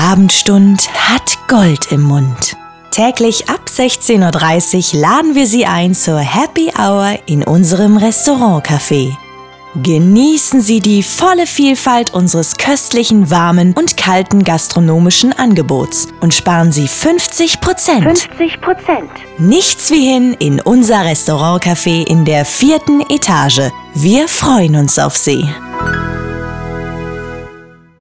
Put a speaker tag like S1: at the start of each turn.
S1: Abendstund hat Gold im Mund. Täglich ab 16:30 Uhr laden wir Sie ein zur Happy Hour in unserem Restaurant-Café. Genießen Sie die volle Vielfalt unseres köstlichen, warmen und kalten gastronomischen Angebots und sparen Sie 50%. Nichts wie hin in unser Restaurant-Café in der 4. Etage. Wir freuen uns auf Sie.